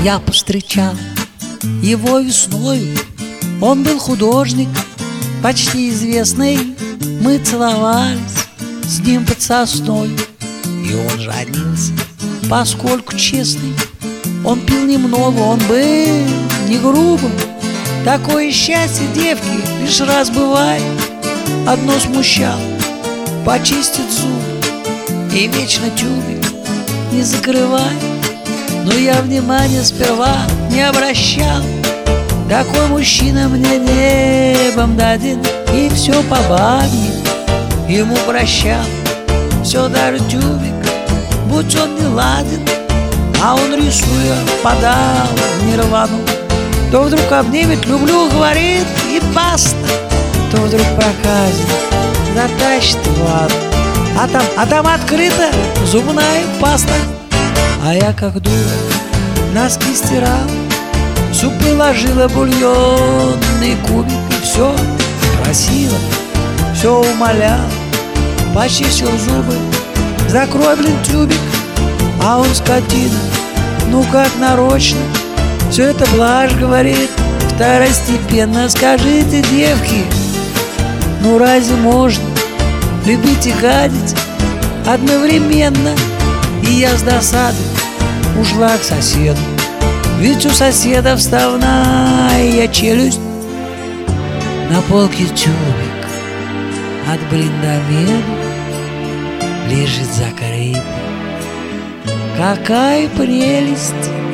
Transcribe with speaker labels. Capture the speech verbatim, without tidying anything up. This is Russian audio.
Speaker 1: Я повстречал его весною. Он был художник, почти известный. Мы целовались с ним под сосной. И он женился, поскольку честный. Он пил немного, он был не грубым. Такое счастье девки лишь раз бывает. Одно смущало — почистить зубы, и вечно тюбик не закрывай. Но я внимания сперва не обращал. Такой мужчина мне небом даден, и все по бабье ему прощал. Все даже тюбик, будь он не ладен, а он, рисуя, подал в нирвану. То вдруг обнимет, люблю, говорит, и баста. То вдруг проказит, затащит в ванну, а там, а там открыта зубная паста. А я, как дура, носки стирал, в суп приложила бульонный кубик, и все просила, все умолял. Почистил зубы, закрой, блин, тюбик. А он, скотина, ну как нарочно, все это блажь, говорит, второстепенно. Скажите, девки, ну разве можно любить и гадить одновременно? И я с досады ушла к соседу, ведь у соседа вставная челюсть. На полке тюбик от блиндомеда лежит закрытый. Какая прелесть!